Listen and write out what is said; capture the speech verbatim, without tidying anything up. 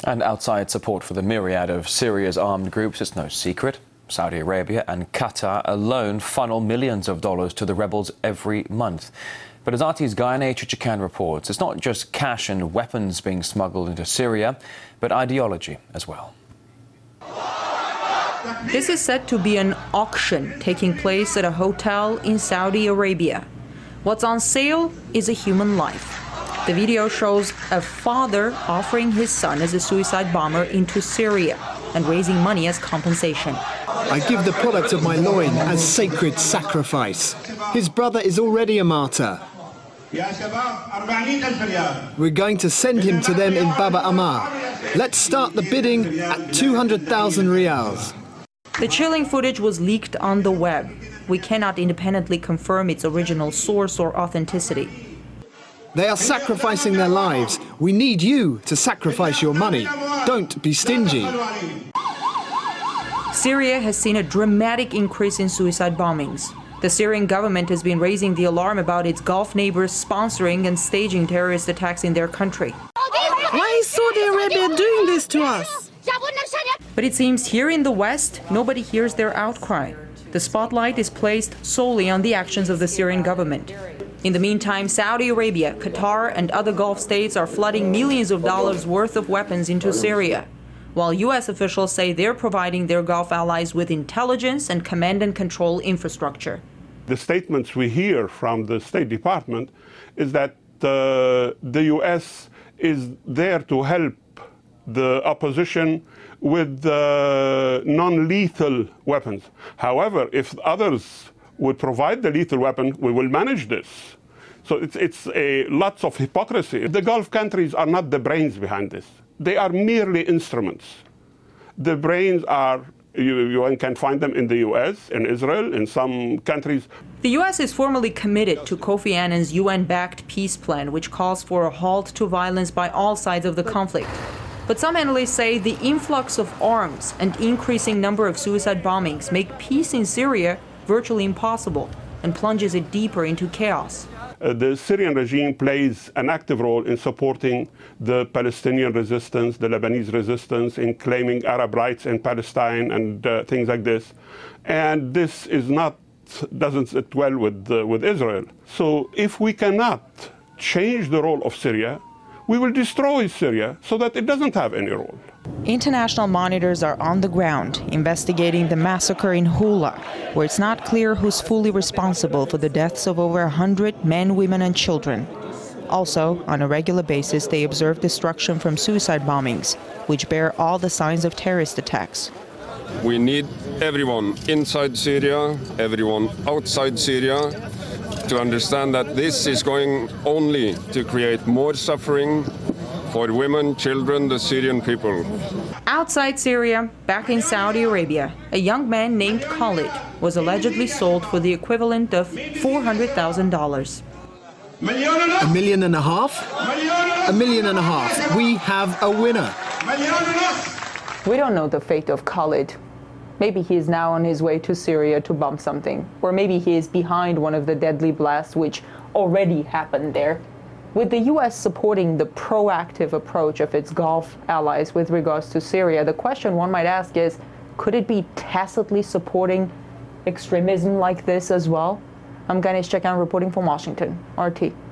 And outside support for the myriad of Syria's armed groups, it's no secret. Saudi Arabia and Qatar alone funnel millions of dollars to the rebels every month. But as R T's Gayane Chichikan reports, it's not just cash and weapons being smuggled into Syria, but ideology as well. This is said to be an auction taking place at a hotel in Saudi Arabia. What's on sale is a human life. The video shows a father offering his son as a suicide bomber into Syria and raising money as compensation. I give the product of my loin as sacred sacrifice. His brother is already a martyr. We're going to send him to them in Baba Amar. Let's start the bidding at two hundred thousand riyals. The chilling footage was leaked on the web. We cannot independently confirm its original source or authenticity. They are sacrificing their lives. We need you to sacrifice your money. Don't be stingy. Syria has seen a dramatic increase in suicide bombings. The Syrian government has been raising the alarm about its Gulf neighbors sponsoring and staging terrorist attacks in their country. Why is Saudi Arabia doing this to us? But it seems here in the West, nobody hears their outcry. The spotlight is placed solely on the actions of the Syrian government. In the meantime, Saudi Arabia, Qatar, and other Gulf states are flooding millions of dollars worth of weapons into Syria, while U S officials say they're providing their Gulf allies with intelligence and command and control infrastructure. The statements we hear from the State Department is that uh, the U S is there to help the opposition with uh, non-lethal weapons. However, if others would provide the lethal weapon, we will manage this. So it's, it's a, lots of hypocrisy. The Gulf countries are not the brains behind this. They are merely instruments. The brains are, you, you can find them in the U S, in Israel, in some countries. The U S is formally committed to Kofi Annan's U N-backed peace plan, which calls for a halt to violence by all sides of the conflict. But some analysts say the influx of arms and increasing number of suicide bombings make peace in Syria virtually impossible and plunges it deeper into chaos. Uh, the Syrian regime plays an active role in supporting the Palestinian resistance, the Lebanese resistance, in claiming Arab rights in Palestine and uh, things like this. And this is not, doesn't sit well with, uh, with Israel. So if we cannot change the role of Syria, we will destroy Syria so that it doesn't have any role. International monitors are on the ground investigating the massacre in Hula, where it's not clear who's fully responsible for the deaths of over one hundred men, women, and children. Also, on a regular basis, they observe destruction from suicide bombings, which bear all the signs of terrorist attacks. We need everyone inside Syria, everyone outside Syria, to understand that this is going only to create more suffering for women, children, the Syrian people. Outside Syria, back in Saudi Arabia, a young man named Khalid was allegedly sold for the equivalent of four hundred thousand dollars. A million and a half? A million and a half. We have a winner. We don't know the fate of Khalid. Maybe he is now on his way to Syria to bomb something. Or maybe he is behind one of the deadly blasts which already happened there. With the U S supporting the proactive approach of its Gulf allies with regards to Syria, the question one might ask is, could it be tacitly supporting extremism like this as well? I'm Gayane Chichikan reporting from Washington, R T.